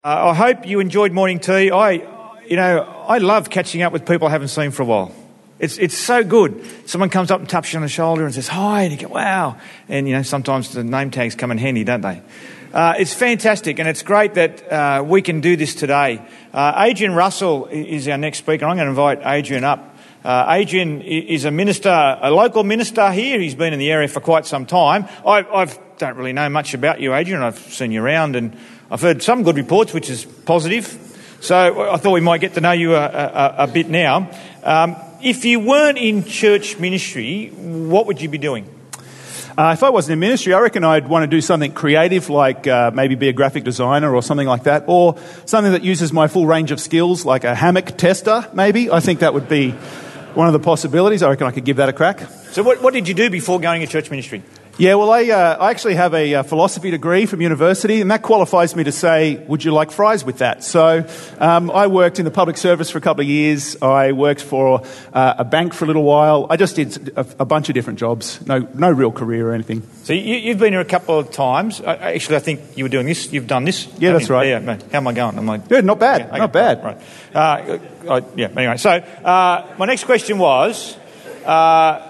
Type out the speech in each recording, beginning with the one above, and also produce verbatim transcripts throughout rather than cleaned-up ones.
Uh, I hope you enjoyed morning tea. I, you know, I love catching up with people I haven't seen for a while. It's it's so good. Someone comes up and taps you on the shoulder and says, hi, and you go, wow. And, you know, sometimes the name tags come in handy, don't they? Uh, it's fantastic, and it's great that uh, we can do this today. Uh, Adrian Russell is our next speaker. I'm going to invite Adrian up. Uh, Adrian is a minister, a local minister here. He's been in the area for quite some time. I I've, don't really know much about you, Adrian. I've seen you around and I've heard some good reports, which is positive. So I thought we might get to know you a, a, a bit now. Um, if you weren't in church ministry, what would you be doing? Uh, if I wasn't in ministry, I reckon I'd want to do something creative, like uh, maybe be a graphic designer or something like that, or something that uses my full range of skills, like a hammock tester, maybe. I think that would be one of the possibilities. I reckon I could give that a crack. So what, what did you do before going to church ministry? Yeah, well, I, uh, I actually have a uh, philosophy degree from university, and that qualifies me to say, would you like fries with that? So um, I worked in the public service for a couple of years. I worked for uh, a bank for a little while. I just did a, a bunch of different jobs, no no real career or anything. So you, you've been here a couple of times. Uh, actually, I think you were doing this. You've done this. Yeah, that's you? right. Yeah, how am I going? Am I... Good, not bad, yeah, okay, not bad. Right. right. Uh, I, yeah, anyway. So uh, my next question was... Uh,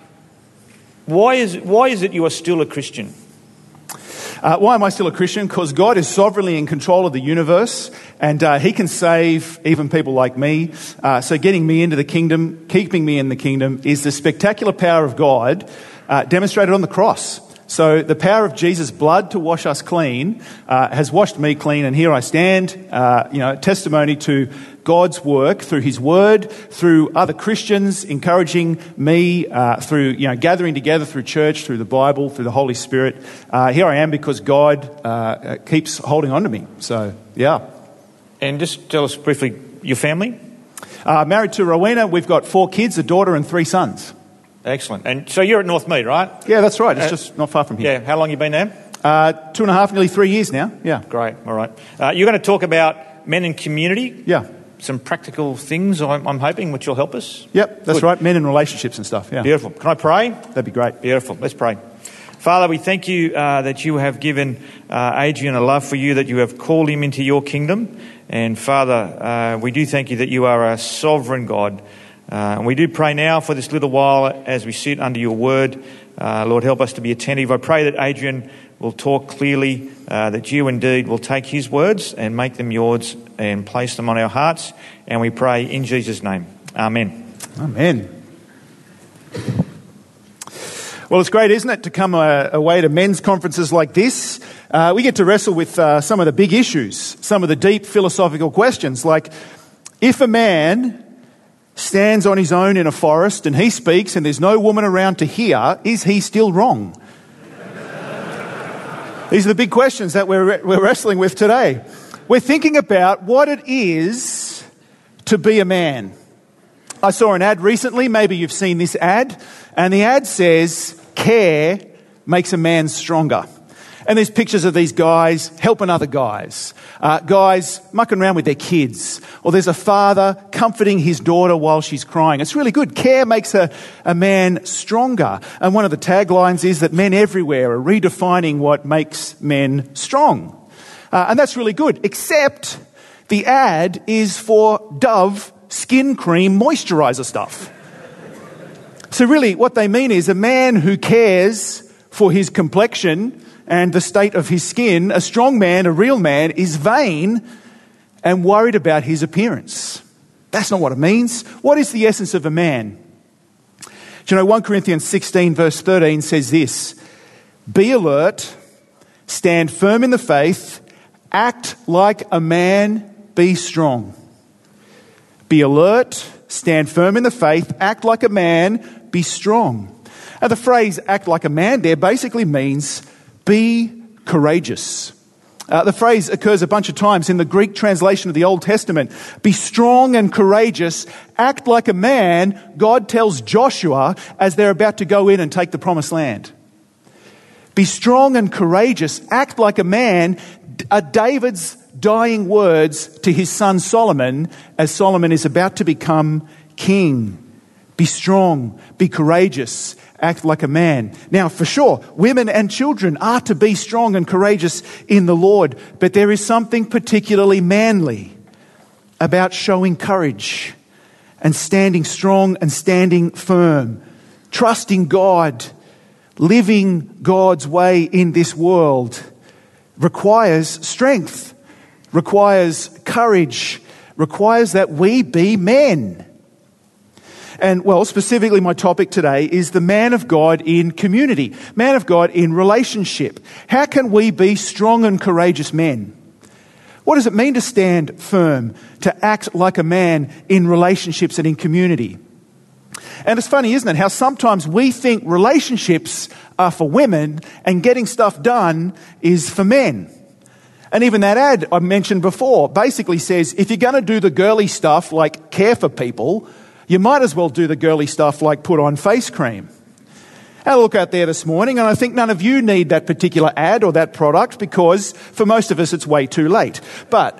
Why is why is it you are still a Christian? Uh, why am I still a Christian? Because God is sovereignly in control of the universe, and uh, He can save even people like me. Uh, so getting me into the kingdom, keeping me in the kingdom, is the spectacular power of God uh, demonstrated on the cross. So the power of Jesus' blood to wash us clean uh, has washed me clean, and here I stand, uh, you know, testimony to God's work through His Word, through other Christians encouraging me, uh, through, you know, gathering together through church, through the Bible, through the Holy Spirit. Uh, here I am because God uh, keeps holding on to me. So, yeah. And just tell us briefly, your family? Uh, married to Rowena, we've got four kids, a daughter and three sons. Excellent. And so you're at Northmead, right? Yeah, that's right. It's uh, just not far from here. Yeah. How long have you been there? Uh, two and a half, nearly three years now. Yeah. Great. All right. Uh, you're going to talk about men in community. Yeah. Some practical things, I'm, I'm hoping, which will help us. Yep, that's Good. right. Men and relationships and stuff. Yeah. Beautiful. Can I pray? That'd be great. Beautiful. Let's pray. Father, we thank you uh, that you have given uh, Adrian a love for you, that you have called him into your kingdom. And Father, uh, we do thank you that you are a sovereign God. Uh, and we do pray now for this little while as we sit under your word. Uh, Lord, help us to be attentive. I pray that Adrian will talk clearly, uh, that you indeed will take his words and make them yours and place them on our hearts. And we pray in Jesus' name. Amen. Amen. Well, it's great, isn't it, to come uh, away to men's conferences like this. Uh, we get to wrestle with uh, some of the big issues, some of the deep philosophical questions, like if a man stands on his own in a forest and he speaks and there's no woman around to hear, is he still wrong? These are the big questions that we're we're wrestling with today. We're thinking about what it is to be a man. I saw an ad recently, maybe you've seen this ad, and the ad says, care makes a man stronger. And there's pictures of these guys helping other guys. Uh, guys mucking around with their kids. Or there's a father comforting his daughter while she's crying. It's really good. Care makes a, a man stronger. And one of the taglines is that men everywhere are redefining what makes men strong. Uh, and that's really good. Except the ad is for Dove skin cream moisturiser stuff. So really what they mean is a man who cares for his complexion and the state of his skin, a strong man, a real man, is vain and worried about his appearance. That's not what it means. What is the essence of a man? Do you know, First Corinthians sixteen verse thirteen says this, be alert, stand firm in the faith, act like a man, be strong. Be alert, stand firm in the faith, act like a man, be strong. And the phrase act like a man there basically means be courageous. Uh, the phrase occurs a bunch of times in the Greek translation of the Old Testament. Be strong and courageous. Act like a man, God tells Joshua as they're about to go in and take the promised land. Be strong and courageous. Act like a man are David's dying words to his son Solomon as Solomon is about to become king. Be strong, be courageous, act like a man. Now, for sure, women and children are to be strong and courageous in the Lord, but there is something particularly manly about showing courage and standing strong and standing firm, trusting God, living God's way in this world requires strength, requires courage, requires that we be men. And, well, specifically my topic today is the man of God in community, man of God in relationship. How can we be strong and courageous men? What does it mean to stand firm, to act like a man in relationships and in community? And it's funny, isn't it, how sometimes we think relationships are for women and getting stuff done is for men. And even that ad I mentioned before basically says, if you're going to do the girly stuff like care for people, you might as well do the girly stuff like put on face cream. I look out there this morning and I think none of you need that particular ad or that product because for most of us it's way too late. But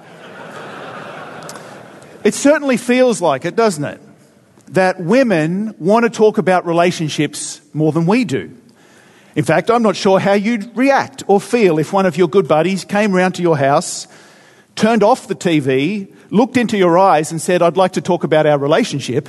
it certainly feels like it, doesn't it? That women want to talk about relationships more than we do. In fact, I'm not sure how you'd react or feel if one of your good buddies came round to your house, turned off the T V, looked into your eyes and said, I'd like to talk about our relationship.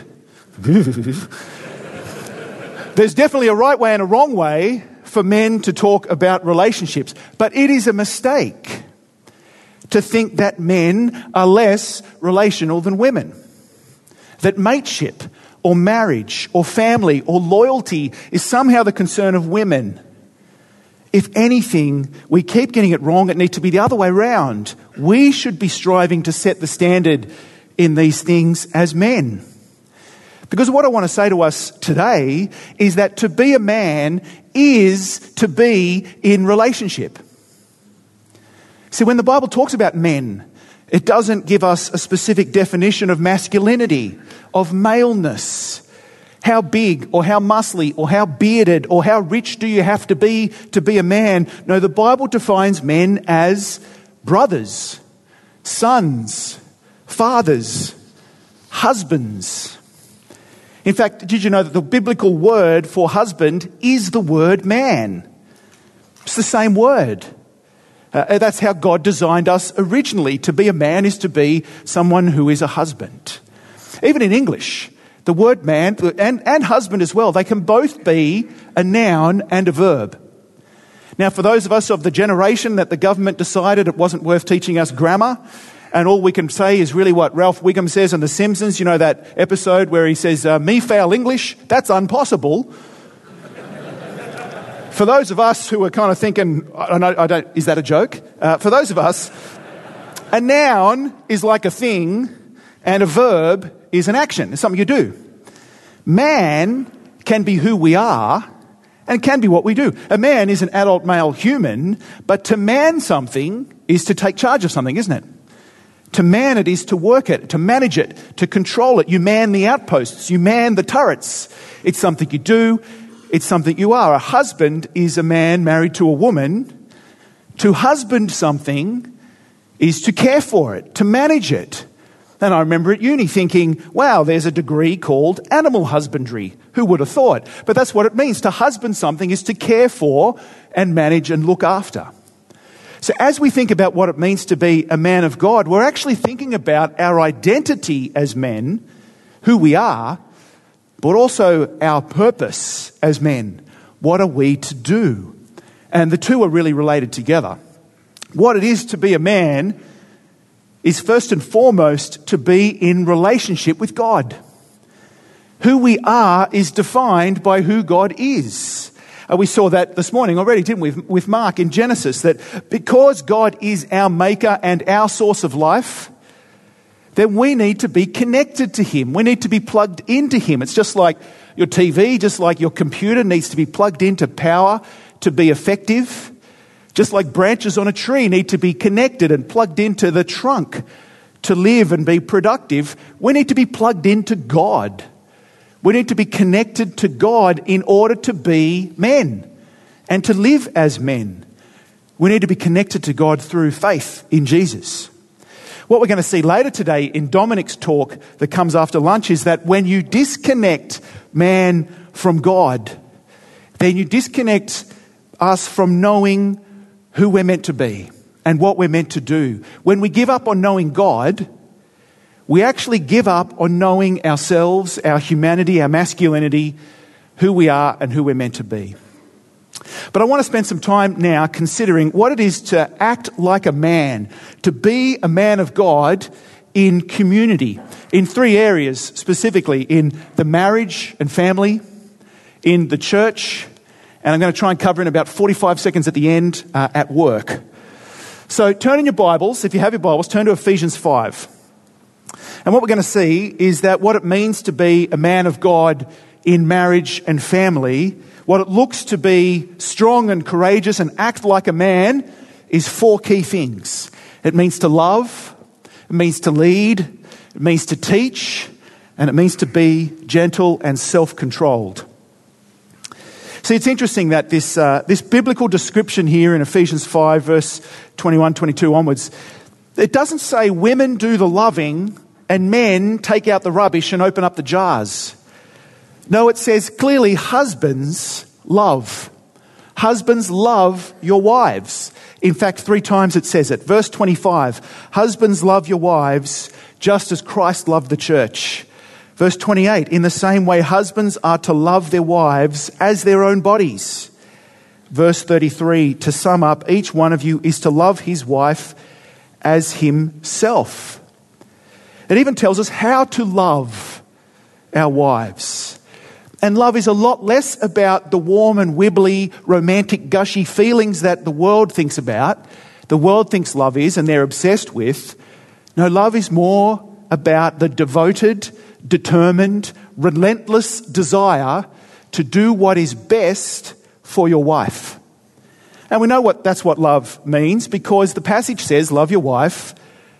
There's definitely a right way and a wrong way for men to talk about relationships, but it is a mistake to think that men are less relational than women. That mateship or marriage or family or loyalty is somehow the concern of women. If anything, we keep getting it wrong. It needs to be the other way around. We should be striving to set the standard in these things as men. Because what I want to say to us today is that to be a man is to be in relationship. See, when the Bible talks about men, it doesn't give us a specific definition of masculinity, of maleness. How big or how muscly or how bearded or how rich do you have to be to be a man? No, the Bible defines men as brothers, sons, fathers, husbands. In fact, did you know that the biblical word for husband is the word man? It's the same word. Uh, that's how God designed us originally. To be a man is to be someone who is a husband. Even in English, the word man and, and husband as well, they can both be a noun and a verb. Now, for those of us of the generation that the government decided it wasn't worth teaching us grammar, and all we can say is really what Ralph Wiggum says in The Simpsons, you know, that episode where he says, uh, me fail English, that's impossible. For those of us who are kind of thinking, I don't, I don't, is that a joke? Uh, for those of us, a noun is like a thing and a verb is an action. It's something you do. Man can be who we are and can be what we do. A man is an adult male human, but to man something is to take charge of something, isn't it? To man it is to work it, to manage it, to control it. You man the outposts, you man the turrets. It's something you do. It's something you are. A husband is a man married to a woman. To husband something is to care for it, to manage it. And I remember at uni thinking, wow, there's a degree called animal husbandry. Who would have thought? But that's what it means. To husband something is to care for and manage and look after. So as we think about what it means to be a man of God, we're actually thinking about our identity as men, who we are, but also our purpose as men. What are we to do? And the two are really related together. What it is to be a man is first and foremost to be in relationship with God. Who we are is defined by who God is. Uh, we saw that this morning already, didn't we, with Mark in Genesis, that because God is our maker and our source of life, then we need to be connected to Him. We need to be plugged into Him. It's just like your T V, just like your computer needs to be plugged into power to be effective. Just like branches on a tree need to be connected and plugged into the trunk to live and be productive, we need to be plugged into God. We need to be connected to God in order to be men and to live as men. We need to be connected to God through faith in Jesus. What we're going to see later today in Dominic's talk that comes after lunch is that when you disconnect man from God, then you disconnect us from knowing who we're meant to be and what we're meant to do. When we give up on knowing God, we actually give up on knowing ourselves, our humanity, our masculinity, who we are and who we're meant to be. But I want to spend some time now considering what it is to act like a man, to be a man of God in community, in three areas specifically: in the marriage and family, in the church, and I'm going to try and cover in about forty-five seconds at the end, uh, at work. So turn in your Bibles, if you have your Bibles, turn to Ephesians five. And what we're going to see is that what it means to be a man of God in marriage and family, what it looks to be strong and courageous and act like a man, is four key things. It means to love, it means to lead, it means to teach, and it means to be gentle and self-controlled. See, it's interesting that this uh, this biblical description here in Ephesians five, verse twenty-one, twenty-two onwards, it doesn't say women do the loving and men take out the rubbish and open up the jars. No, it says clearly husbands love. Husbands love your wives. In fact, three times it says it. Verse twenty-five, husbands love your wives just as Christ loved the church. Verse twenty-eight, in the same way husbands are to love their wives as their own bodies. Verse thirty-three, to sum up, each one of you is to love his wife as himself. It even tells us how to love our wives. And love is a lot less about the warm and wibbly, romantic, gushy feelings that the world thinks about. The world thinks love is, and they're obsessed with. No, love is more about the devoted, determined, relentless desire to do what is best for your wife. And we know what that's what love means, because the passage says, love your wife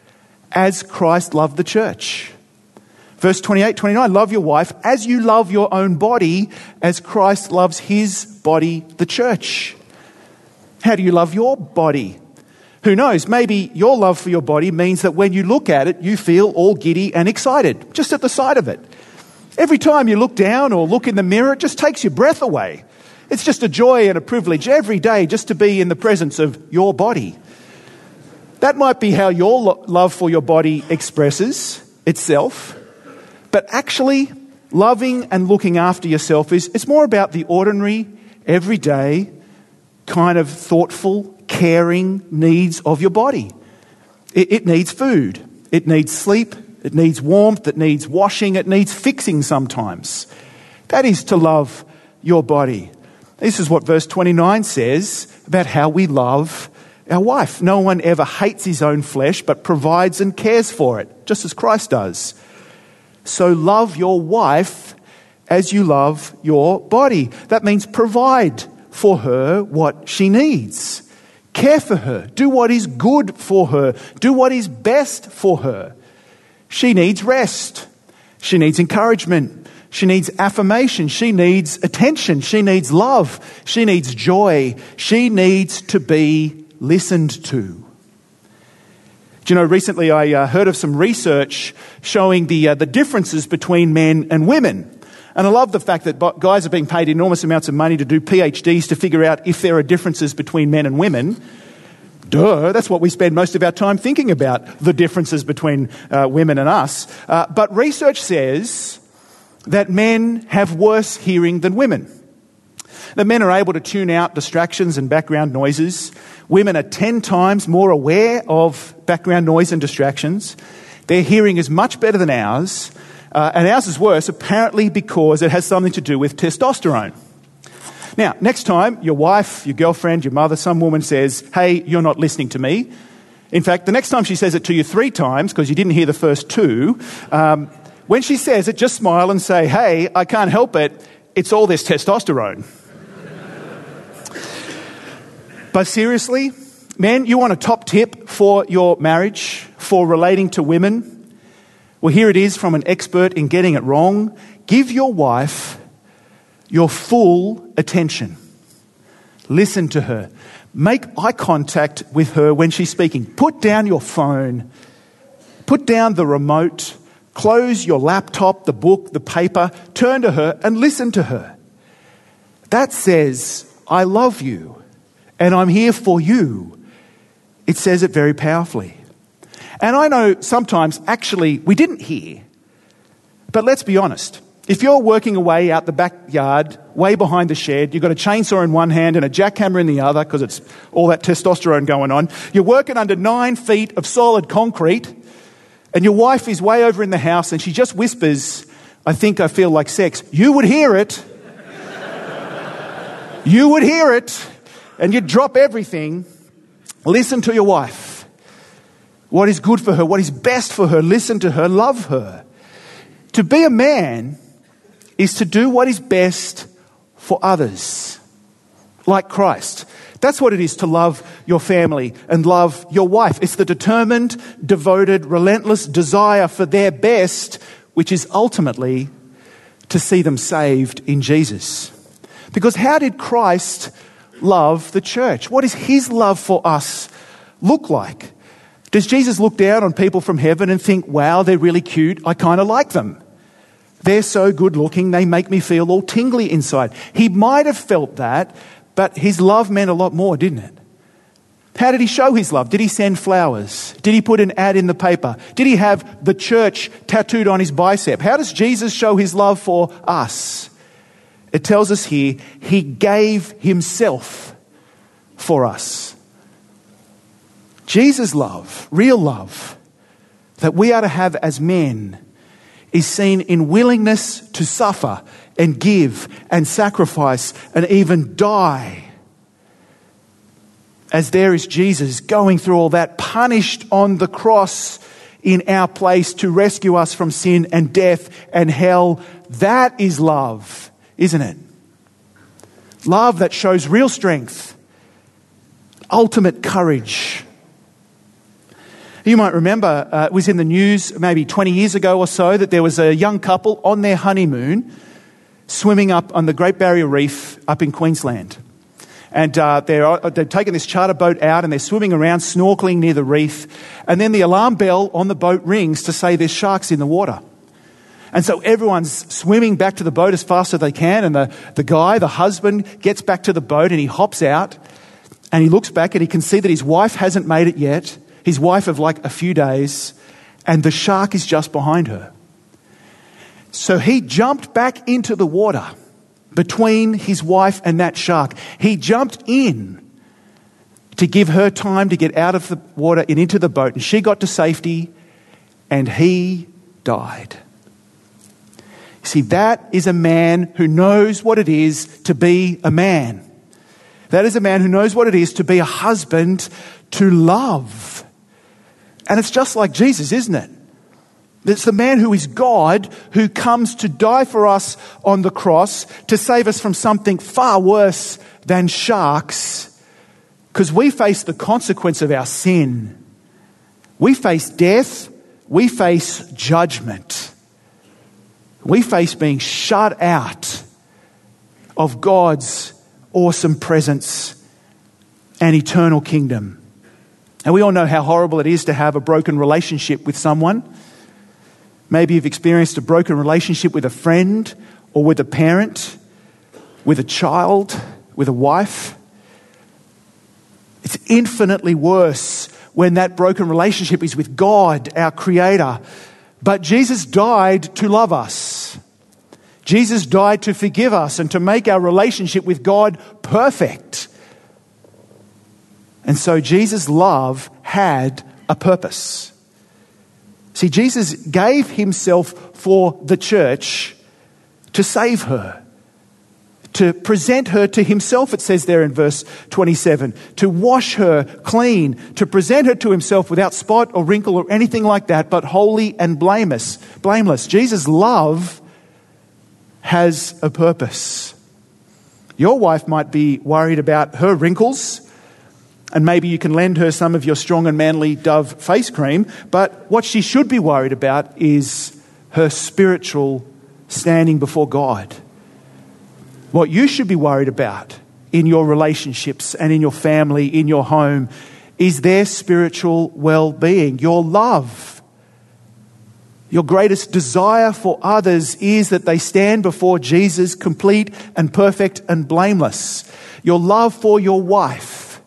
as Christ loved the church. Verse twenty-eight, twenty-nine, love your wife as you love your own body, as Christ loves his body, the church. How do you love your body? Who knows? Maybe your love for your body means that when you look at it, you feel all giddy and excited, just at the sight of it. Every time you look down or look in the mirror, it just takes your breath away. It's just a joy and a privilege every day just to be in the presence of your body. That might be how your lo- love for your body expresses itself. But actually, loving and looking after yourself is it's more about the ordinary, everyday, kind of thoughtful, caring needs of your body. It, it needs food. It needs sleep. It needs warmth. It needs washing. It needs fixing sometimes. That is to love your body. This is what verse twenty-nine says about how we love our wife. No one ever hates his own flesh, but provides and cares for it, just as Christ does. So love your wife as you love your body. That means provide for her what she needs. Care for her. Do what is good for her. Do what is best for her. She needs rest. She needs encouragement. She needs affirmation. She needs attention. She needs love. She needs joy. She needs to be listened to. Do you know, recently I uh, heard of some research showing the uh, the differences between men and women. And I love the fact that guys are being paid enormous amounts of money to do PhDs to figure out if there are differences between men and women. Duh, that's what we spend most of our time thinking about, the differences between uh, women and us. Uh, but research says that men have worse hearing than women. That men are able to tune out distractions and background noises. Women are ten times more aware of background noise and distractions. Their hearing is much better than ours, uh, and ours is worse, apparently because it has something to do with testosterone. Now, next time your wife, your girlfriend, your mother, some woman says, hey, you're not listening to me. In fact, the next time she says it to you three times, because you didn't hear the first two, um, when she says it, just smile and say, hey, I can't help it, it's all this testosterone. But seriously, men, you want a top tip for your marriage, for relating to women? Well, here it is from an expert in getting it wrong. Give your wife your full attention. Listen to her. Make eye contact with her when she's speaking. Put down your phone Put down the remote, close your laptop, the book, the paper, turn to her and listen to her. That says, I love you and I'm here for you. It says it very powerfully. And I know sometimes actually we didn't hear, but let's be honest. If you're working away out the backyard, way behind the shed, you've got a chainsaw in one hand and a jackhammer in the other because it's all that testosterone going on. You're working under nine feet of solid concrete and your wife is way over in the house and she just whispers, I think I feel like sex. You would hear it. You would hear it and you'd drop everything. Listen to your wife. What is good for her, what is best for her, listen to her, love her. To be a man is to do what is best for others, like Christ. That's what it is to love your family and love your wife. It's the determined, devoted, relentless desire for their best, which is ultimately to see them saved in Jesus. Because how did Christ love the church? What does his love for us look like? Does Jesus look down on people from heaven and think, wow, they're really cute, I kind of like them? They're so good looking, they make me feel all tingly inside. He might have felt that, but his love meant a lot more, didn't it? How did he show his love? Did he send flowers? Did he put an ad in the paper? Did he have the church tattooed on his bicep? How does Jesus show his love for us? It tells us here, he gave himself for us. Jesus' love, real love, that we are to have as men is seen in willingness to suffer and give and sacrifice and even die. As there is Jesus going through all that, punished on the cross in our place to rescue us from sin and death and hell. That is love, isn't it? Love that shows real strength, ultimate courage. You might remember uh, it was in the news maybe twenty years ago or so that there was a young couple on their honeymoon swimming up on the Great Barrier Reef up in Queensland. And uh, they're, they've taken this charter boat out and they're swimming around, snorkeling near the reef. And then the alarm bell on the boat rings to say there's sharks in the water. And so everyone's swimming back to the boat as fast as they can. And the, the guy, the husband, gets back to the boat and he hops out and he looks back and he can see that his wife hasn't made it yet. His wife of like a few days, and the shark is just behind her. So he jumped back into the water between his wife and that shark. He jumped in to give her time to get out of the water and into the boat, and she got to safety, and he died. See, that is a man who knows what it is to be a man. That is a man who knows what it is to be a husband, to love. And it's just like Jesus, isn't it? It's the man who is God who comes to die for us on the cross to save us from something far worse than sharks, because we face the consequence of our sin. We face death. We face judgment. We face being shut out of God's awesome presence and eternal kingdom. And we all know how horrible it is to have a broken relationship with someone. Maybe you've experienced a broken relationship with a friend or with a parent, with a child, with a wife. It's infinitely worse when that broken relationship is with God, our Creator. But Jesus died to love us. Jesus died to forgive us and to make our relationship with God perfect. And so Jesus' love had a purpose. See, Jesus gave himself for the church to save her, to present her to himself, it says there in verse twenty-seven, to wash her clean, to present her to himself without spot or wrinkle or anything like that, but holy and blameless. Blameless. Jesus' love has a purpose. Your wife might be worried about her wrinkles, and maybe you can lend her some of your strong and manly Dove face cream, but what she should be worried about is her spiritual standing before God. What you should be worried about in your relationships and in your family, in your home, is their spiritual well-being, your love Your greatest desire for others is that they stand before Jesus complete and perfect and blameless. Your love for your wife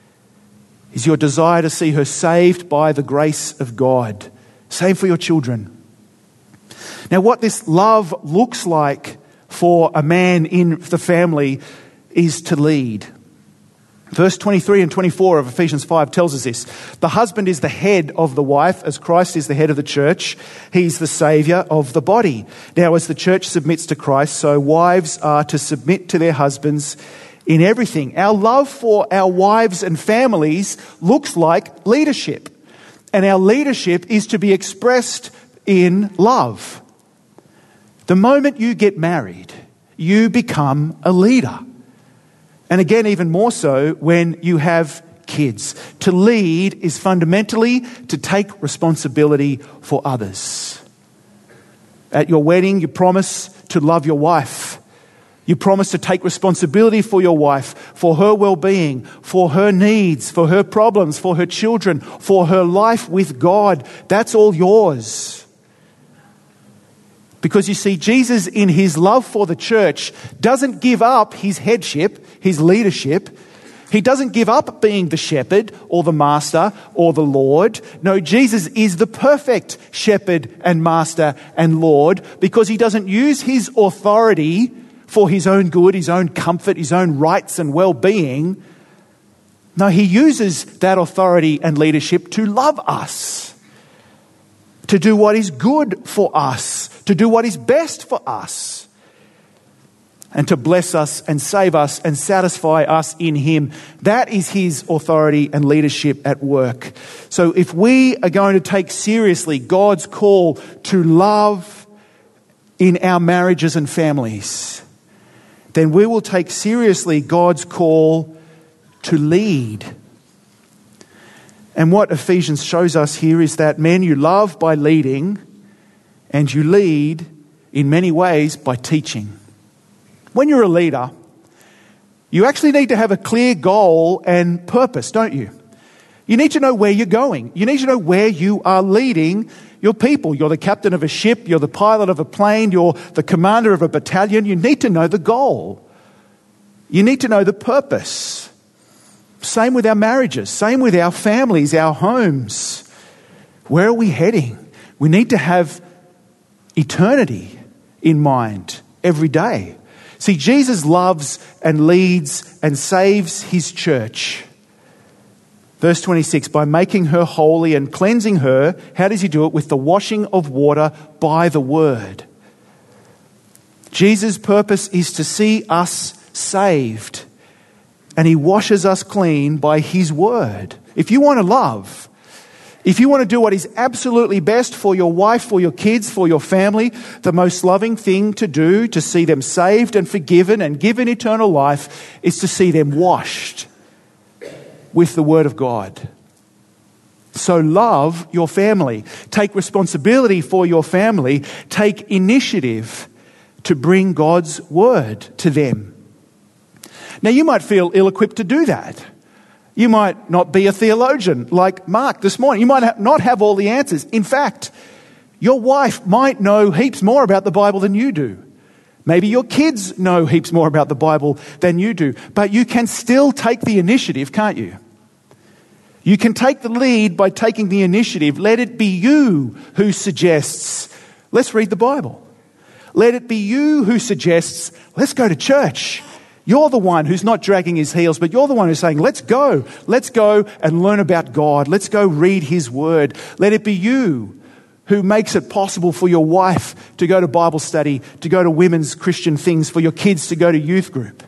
is your desire to see her saved by the grace of God. Same for your children. Now, what this love looks like for a man in the family is to lead. Verse twenty-three and twenty-four of Ephesians five tells us this. The husband is the head of the wife, as Christ is the head of the church. He's the saviour of the body. Now, as the church submits to Christ, so wives are to submit to their husbands in everything. Our love for our wives and families looks like leadership. And our leadership is to be expressed in love. The moment you get married, you become a leader. And again, even more so when you have kids. To lead is fundamentally to take responsibility for others. At your wedding, you promise to love your wife. You promise to take responsibility for your wife, for her well-being, for her needs, for her problems, for her children, for her life with God. That's all yours. Because you see, Jesus, in his love for the church, doesn't give up his headship, his leadership. He doesn't give up being the shepherd or the master or the Lord. No, Jesus is the perfect shepherd and master and Lord, because he doesn't use his authority for his own good, his own comfort, his own rights and well-being. No, he uses that authority and leadership to love us, to do what is good for us, to do what is best for us, and to bless us and save us and satisfy us in him. That is his authority and leadership at work. So if we are going to take seriously God's call to love in our marriages and families, then we will take seriously God's call to lead. And what Ephesians shows us here is that, men, you love by leading, and you lead in many ways by teaching. When you're a leader, you actually need to have a clear goal and purpose, don't you? You need to know where you're going. You need to know where you are leading your people. You're the captain of a ship, you're the pilot of a plane, you're the commander of a battalion. You need to know the goal. You need to know the purpose. Same with our marriages, same with our families, our homes. Where are we heading? We need to have eternity in mind every day. See, Jesus loves and leads and saves his church. Verse twenty-six, by making her holy and cleansing her, how does he do it? With the washing of water by the word. Jesus' purpose is to see us saved, and he washes us clean by his word. If you want to love, if you want to do what is absolutely best for your wife, for your kids, for your family, the most loving thing to do to see them saved and forgiven and given eternal life is to see them washed with the word of God. So love your family. Take responsibility for your family. Take initiative to bring God's word to them. Now, you might feel ill-equipped to do that. You might not be a theologian like Mark this morning. You might not have all the answers. In fact, your wife might know heaps more about the Bible than you do. Maybe your kids know heaps more about the Bible than you do. But you can still take the initiative, can't you? You can take the lead by taking the initiative. Let it be you who suggests, let's read the Bible. Let it be you who suggests, let's go to church. You're the one who's not dragging his heels, but you're the one who's saying, let's go. Let's go and learn about God. Let's go read his word. Let it be you who makes it possible for your wife to go to Bible study, to go to women's Christian things, for your kids to go to youth group.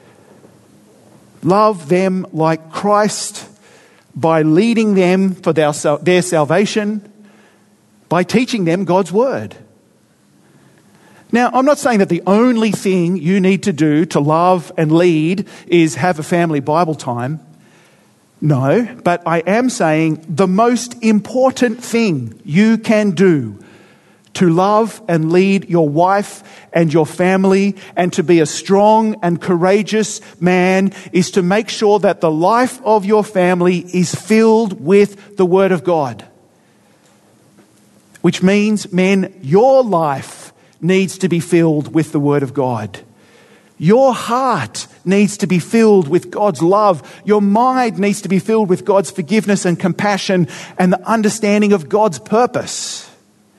Love them like Christ by leading them for their, their salvation, by teaching them God's word. Now, I'm not saying that the only thing you need to do to love and lead is have a family Bible time. No, but I am saying the most important thing you can do to love and lead your wife and your family and to be a strong and courageous man is to make sure that the life of your family is filled with the Word of God. which means, men, your life needs to be filled with the Word of God. Your heart needs to be filled with God's love. Your mind needs to be filled with God's forgiveness and compassion and the understanding of God's purpose.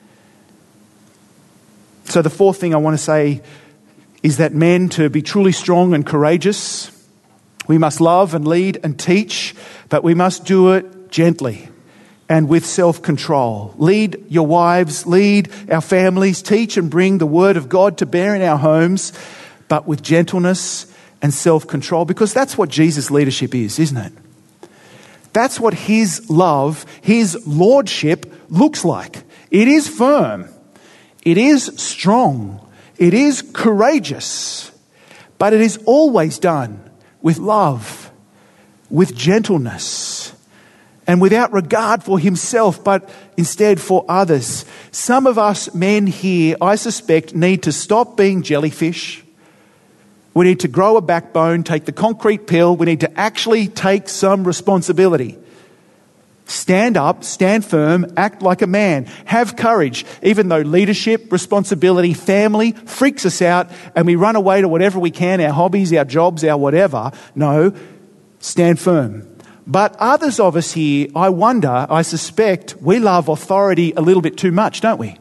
So the fourth thing I want to say is that men, to be truly strong and courageous, we must love and lead and teach, but we must do it gently and with self-control. Lead your wives, lead our families, teach and bring the Word of God to bear in our homes, but with gentleness and self-control, because that's what Jesus' leadership is, isn't it? That's what His love, His lordship looks like. It is firm. It is strong. It is courageous, but it is always done with love, with gentleness, and without regard for himself, but instead for others. Some of us men here, I suspect, need to stop being jellyfish. We need to grow a backbone, take the concrete pill. We need to actually take some responsibility. Stand up, stand firm, act like a man. Have courage, even though leadership, responsibility, family freaks us out and we run away to whatever we can, our hobbies, our jobs, our whatever. No, stand firm. But others of us here, I wonder, I suspect, we love authority a little bit too much, don't we?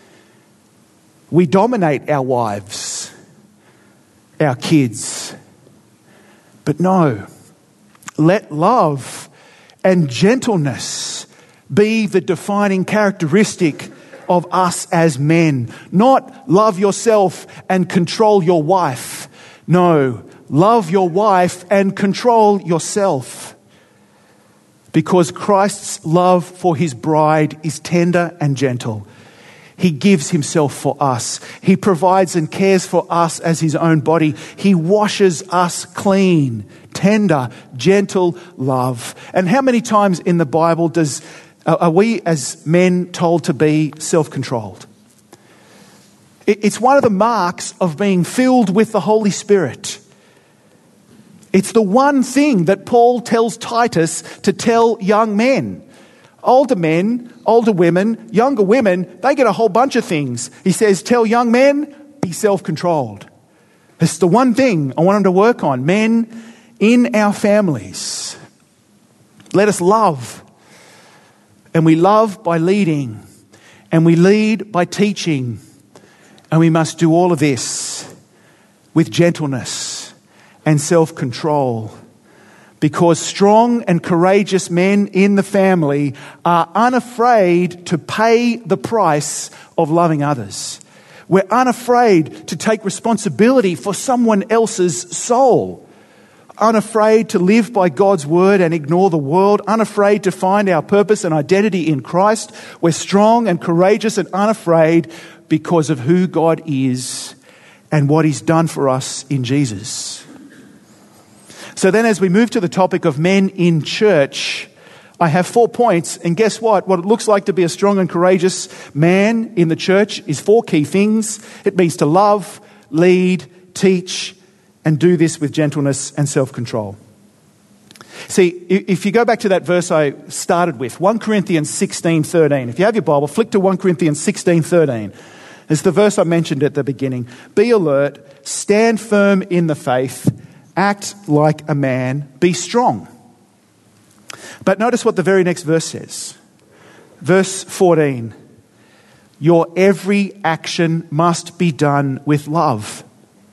We dominate our wives, our kids. But no, let love and gentleness be the defining characteristic of us as men. Not love yourself and control your wife. No, love your wife and control yourself. Because Christ's love for His bride is tender and gentle. He gives Himself for us. He provides and cares for us as His own body. He washes us clean. Tender, gentle love. And how many times in the Bible does are we as men told to be self-controlled? It's one of the marks of being filled with the Holy Spirit. It's the one thing that Paul tells Titus to tell young men. Older men, older women, younger women, they get a whole bunch of things. He says, tell young men, be self-controlled. It's the one thing I want them to work on. Men, in our families, let us love. And we love by leading. And we lead by teaching. And we must do all of this with gentleness and self-control. Because strong and courageous men in the family are unafraid to pay the price of loving others. We're unafraid to take responsibility for someone else's soul. Unafraid to live by God's word and ignore the world. Unafraid to find our purpose and identity in Christ. We're strong and courageous and unafraid because of who God is and what He's done for us in Jesus. So then as we move to the topic of men in church, I have four points. And guess what? What it looks like to be a strong and courageous man in the church is four key things. It means to love, lead, teach, and do this with gentleness and self-control. See, if you go back to that verse I started with, First Corinthians sixteen thirteen. If you have your Bible, flick to First Corinthians sixteen thirteen. It's the verse I mentioned at the beginning. Be alert, stand firm in the faith, act like a man, be strong. But notice what the very next verse says. Verse fourteen. Your every action must be done with love.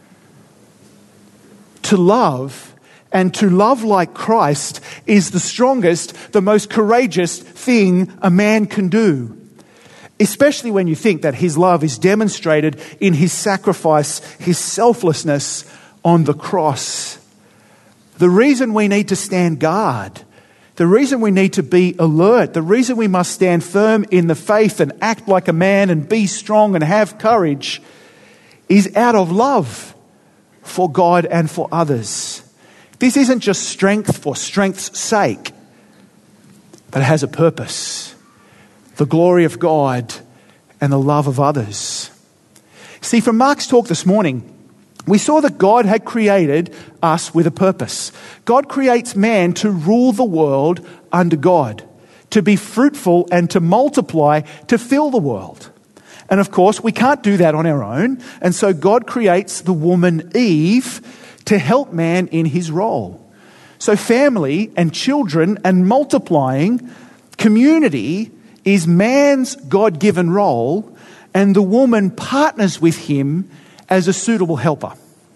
To love and to love like Christ is the strongest, the most courageous thing a man can do. Especially when you think that His love is demonstrated in His sacrifice, His selflessness on the cross. The reason we need to stand guard, the reason we need to be alert, the reason we must stand firm in the faith and act like a man and be strong and have courage is out of love for God and for others. This isn't just strength for strength's sake, but it has a purpose. The glory of God and the love of others. See, from Mark's talk this morning, we saw that God had created us with a purpose. God creates man to rule the world under God, to be fruitful and to multiply, to fill the world. And of course, we can't do that on our own. And so God creates the woman Eve to help man in his role. So family and children and multiplying, community is man's God-given role, and the woman partners with him as a suitable helper.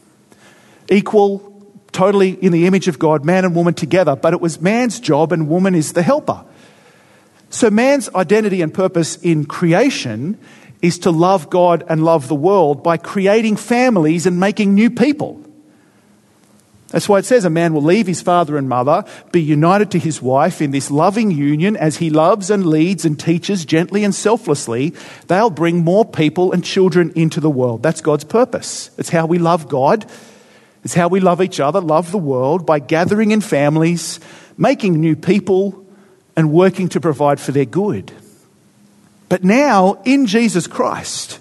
Equal, totally in the image of God, man and woman together, but it was man's job and woman is the helper. So man's identity and purpose in creation is to love God and love the world by creating families and making new people. That's why it says a man will leave his father and mother, be united to his wife in this loving union as he loves and leads and teaches gently and selflessly. They'll bring more people and children into the world. That's God's purpose. It's how we love God. It's how we love each other, love the world, by gathering in families, making new people, and working to provide for their good. But now, in Jesus Christ,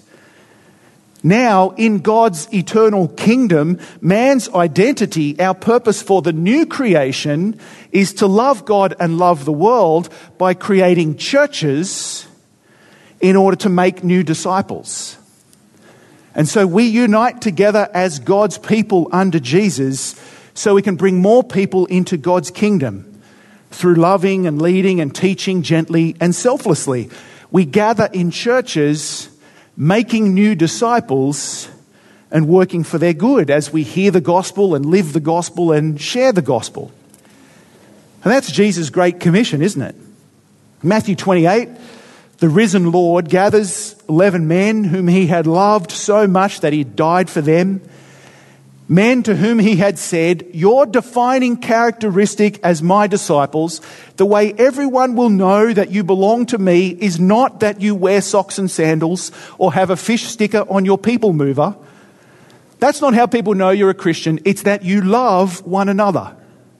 now in God's eternal kingdom, man's identity, our purpose for the new creation, is to love God and love the world by creating churches in order to make new disciples. And so we unite together as God's people under Jesus so we can bring more people into God's kingdom through loving and leading and teaching gently and selflessly. We gather in churches, making new disciples and working for their good as we hear the gospel and live the gospel and share the gospel. And that's Jesus' great commission, isn't it? Matthew twenty-eight, the risen Lord gathers eleven men whom he had loved so much that he died for them. Men to whom he had said, your defining characteristic as my disciples, the way everyone will know that you belong to me is not that you wear socks and sandals or have a fish sticker on your people mover. That's not how people know you're a Christian. It's that you love one another.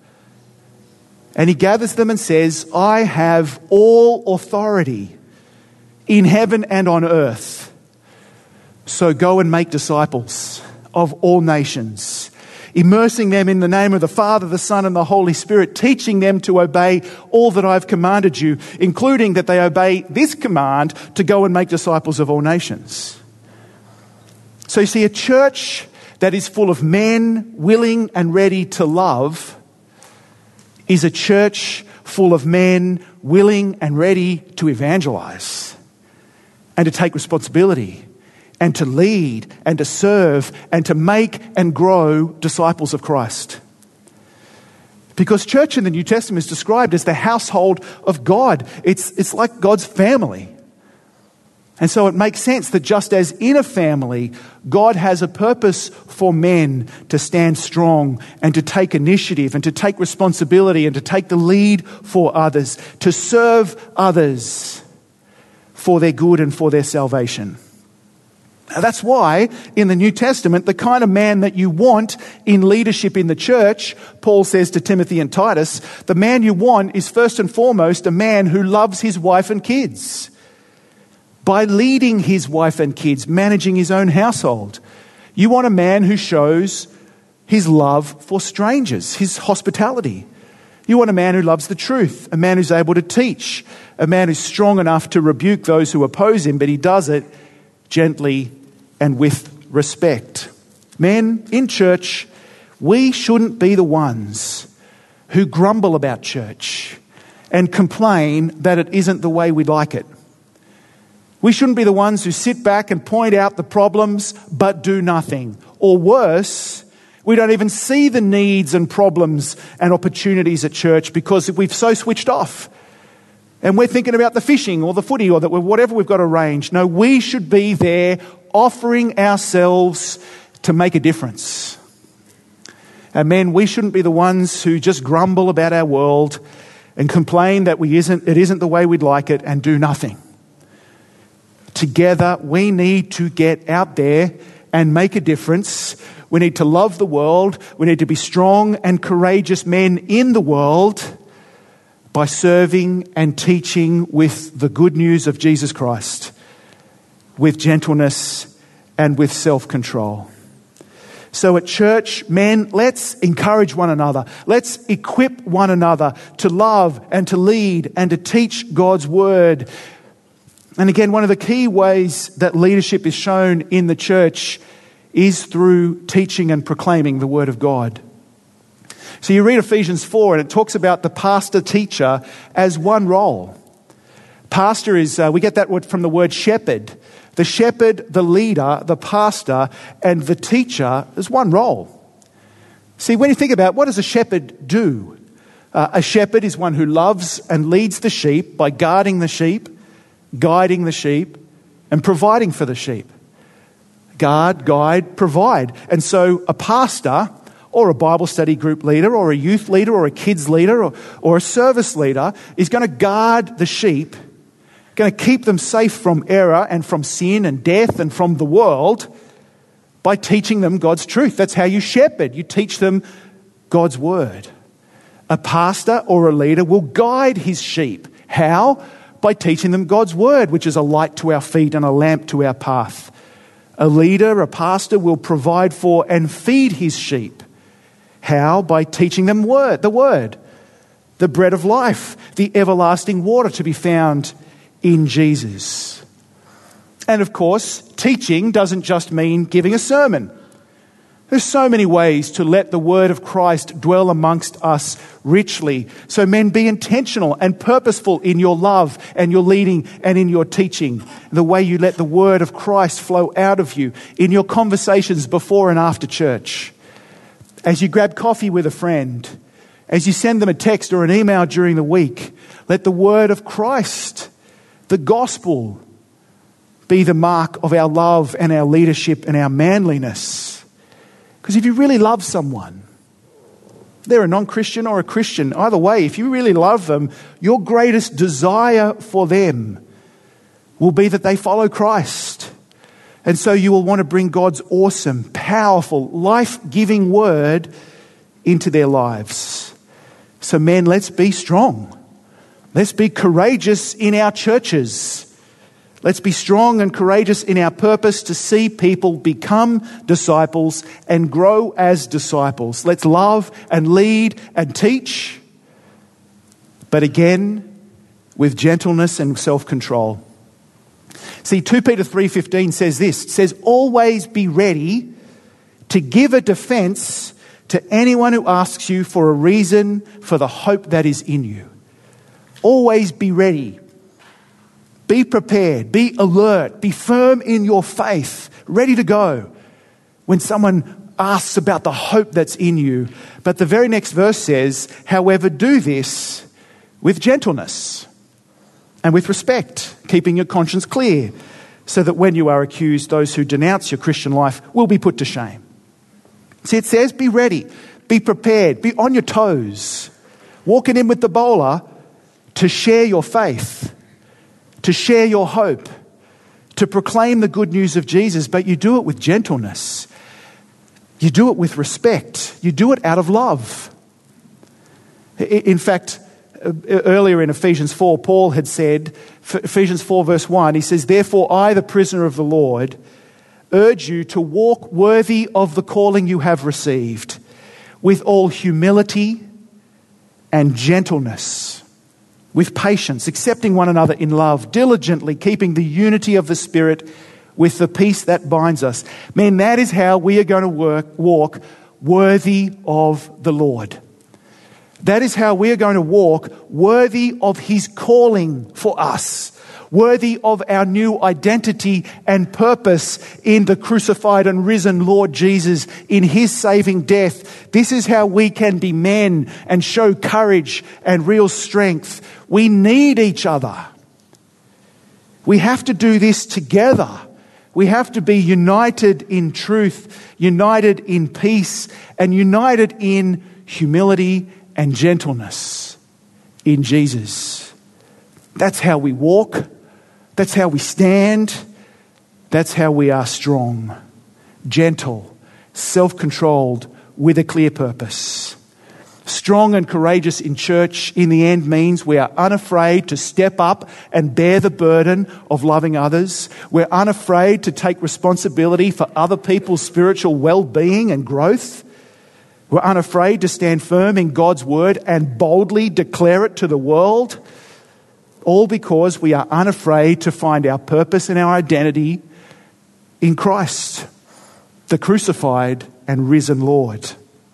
And he gathers them and says, I have all authority in heaven and on earth. So go and make disciples of all nations, immersing them in the name of the Father, the Son, and the Holy Spirit, teaching them to obey all that I've commanded you, including that they obey this command to go and make disciples of all nations. So you see, a church that is full of men willing and ready to love is a church full of men willing and ready to evangelize and to take responsibility and to lead and to serve and to make and grow disciples of Christ. Because church in the New Testament is described as the household of God. It's, it's like God's family. And so it makes sense that just as in a family, God has a purpose for men to stand strong and to take initiative and to take responsibility and to take the lead for others, to serve others for their good and for their salvation. Now, that's why in the New Testament, the kind of man that you want in leadership in the church, Paul says to Timothy and Titus, the man you want is first and foremost a man who loves his wife and kids. By leading his wife and kids, managing his own household. You want a man who shows his love for strangers, his hospitality. You want a man who loves the truth, a man who's able to teach, a man who's strong enough to rebuke those who oppose him, but he does it gently and with respect. Men, in church, we shouldn't be the ones who grumble about church and complain that it isn't the way we'd like it. We shouldn't be the ones who sit back and point out the problems but do nothing. Or worse, we don't even see the needs and problems and opportunities at church because we've so switched off. And we're thinking about the fishing or the footy or the, whatever we've got arranged. No, we should be there offering ourselves to make a difference. And men, we shouldn't be the ones who just grumble about our world and complain that we isn't, it isn't the way we'd like it and do nothing. Together, we need to get out there and make a difference. We need to love the world. We need to be strong and courageous men in the world by serving and teaching with the good news of Jesus Christ, with gentleness and with self-control. So at church, men, let's encourage one another. Let's equip one another to love and to lead and to teach God's word. And again, one of the key ways that leadership is shown in the church is through teaching and proclaiming the word of God. So you read Ephesians four and it talks about the pastor-teacher as one role. Pastor is, uh, we get that word from the word shepherd. The shepherd, the leader, the pastor, and the teacher is one role. See, when you think about it, what does a shepherd do? Uh, a shepherd is one who loves and leads the sheep by guarding the sheep, guiding the sheep, and providing for the sheep. Guard, guide, provide. And so a pastor or a Bible study group leader or a youth leader or a kids leader or, or a service leader is going to guard the sheep, going to keep them safe from error and from sin and death and from the world by teaching them God's truth. That's how you shepherd. You teach them God's word. A pastor or a leader will guide his sheep. How? By teaching them God's word, which is a light to our feet and a lamp to our path. A leader, a pastor, will provide for and feed his sheep. How? By teaching them word, the word, the bread of life, the everlasting water to be found in Jesus. And of course, teaching doesn't just mean giving a sermon. There's so many ways to let the word of Christ dwell amongst us richly. So men, be intentional and purposeful in your love and your leading and in your teaching. The way you let the word of Christ flow out of you in your conversations before and after church. As you grab coffee with a friend, as you send them a text or an email during the week, let the word of Christ, the gospel, be the mark of our love and our leadership and our manliness. Because if you really love someone, they're a non-Christian or a Christian, either way, if you really love them, your greatest desire for them will be that they follow Christ. And so you will want to bring God's awesome, powerful, life-giving word into their lives. So men, let's be strong. Let's be courageous in our churches. Let's be strong and courageous in our purpose to see people become disciples and grow as disciples. Let's love and lead and teach, but again, with gentleness and self-control. See, Second Peter three fifteen says this, it says, always be ready to give a defense to anyone who asks you for a reason for the hope that is in you. Always be ready. Be prepared, be alert, be firm in your faith, ready to go when someone asks about the hope that's in you. But the very next verse says, however, do this with gentleness and with respect, keeping your conscience clear, so that when you are accused, those who denounce your Christian life will be put to shame. See, it says, be ready, be prepared, be on your toes, walking in with the bowler to share your faith, to share your hope, to proclaim the good news of Jesus, but you do it with gentleness. You do it with respect. You do it out of love. In fact, earlier in Ephesians four, Paul had said, Ephesians four verse one, he says, therefore I, the prisoner of the Lord, urge you to walk worthy of the calling you have received, with all humility and gentleness, with patience, accepting one another in love, diligently keeping the unity of the Spirit with the peace that binds us. Man, that is how we are going to work, walk worthy of the Lord. That is how we are going to walk worthy of His calling for us, worthy of our new identity and purpose in the crucified and risen Lord Jesus, in His saving death. This is how we can be men and show courage and real strength. We need each other. We have to do this together. We have to be united in truth, united in peace, and united in humility and gentleness in Jesus. That's how we walk. That's how we stand. That's how we are strong, gentle, self-controlled, with a clear purpose. Strong and courageous in church in the end means we are unafraid to step up and bear the burden of loving others. We're unafraid to take responsibility for other people's spiritual well-being and growth. We're unafraid to stand firm in God's word and boldly declare it to the world, all because we are unafraid to find our purpose and our identity in Christ, the crucified and risen Lord.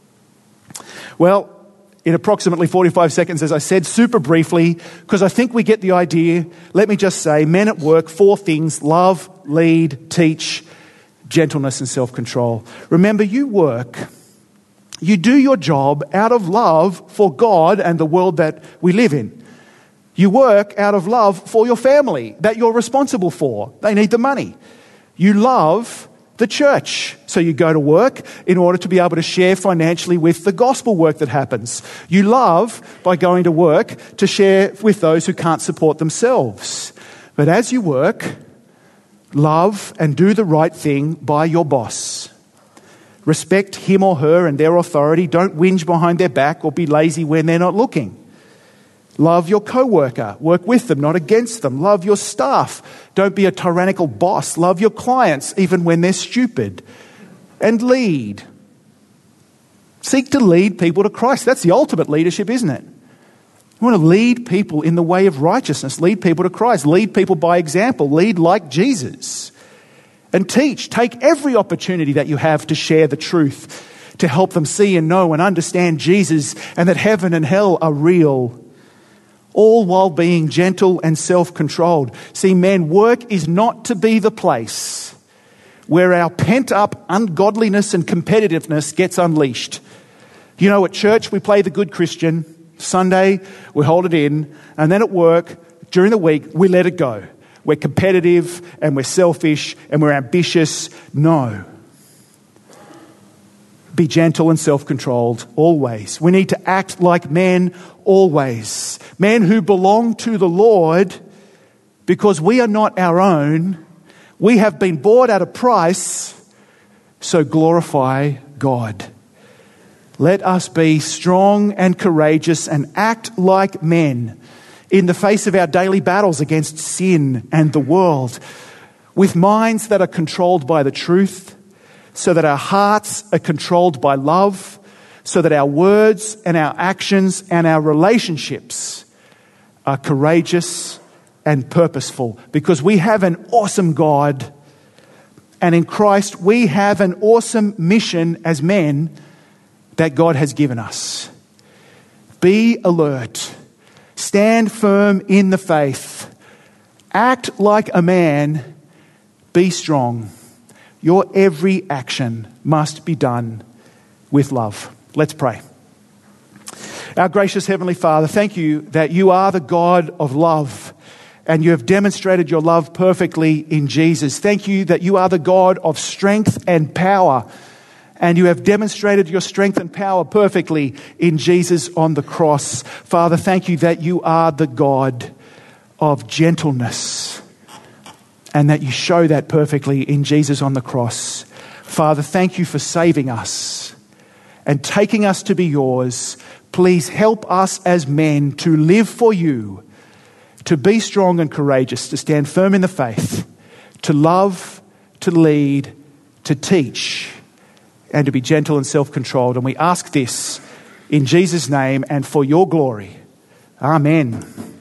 Well, in approximately forty-five seconds, as I said, super briefly, because I think we get the idea, let me just say, men at work, four things: love, lead, teach, gentleness and self-control. Remember, you work, you do your job out of love for God and the world that we live in. You work out of love for your family that you're responsible for. They need the money. You love the church. So you go to work in order to be able to share financially with the gospel work that happens. You love by going to work to share with those who can't support themselves. But as you work, love and do the right thing by your boss. Respect him or her and their authority. Don't whinge behind their back or be lazy when they're not looking. Love your co-worker. Work with them, not against them. Love your staff. Don't be a tyrannical boss. Love your clients, even when they're stupid. And lead. Seek to lead people to Christ. That's the ultimate leadership, isn't it? You want to lead people in the way of righteousness. Lead people to Christ. Lead people by example. Lead like Jesus. And teach. Take every opportunity that you have to share the truth, to help them see and know and understand Jesus and that heaven and hell are real. All while being gentle and self-controlled. See, men, work is not to be the place where our pent-up ungodliness and competitiveness gets unleashed. You know, at church we play the good Christian. Sunday we hold it in. And then at work, during the week, we let it go. We're competitive and we're selfish and we're ambitious. No. Be gentle and self-controlled always. We need to act like men always. Men who belong to the Lord, because we are not our own. We have been bought at a price, so glorify God. Let us be strong and courageous and act like men in the face of our daily battles against sin and the world, with minds that are controlled by the truth, so that our hearts are controlled by love, so that our words and our actions and our relationships are courageous and purposeful. Because we have an awesome God, and in Christ we have an awesome mission as men that God has given us. Be alert. Stand firm in the faith. Act like a man. Be strong. Your every action must be done with love. Let's pray. Our gracious Heavenly Father, thank you that you are the God of love and you have demonstrated your love perfectly in Jesus. Thank you that you are the God of strength and power and you have demonstrated your strength and power perfectly in Jesus on the cross. Father, thank you that you are the God of gentleness and that you show that perfectly in Jesus on the cross. Father, thank you for saving us and taking us to be yours. Please help us as men to live for you, to be strong and courageous, to stand firm in the faith, to love, to lead, to teach, and to be gentle and self-controlled. And we ask this in Jesus' name and for your glory. Amen.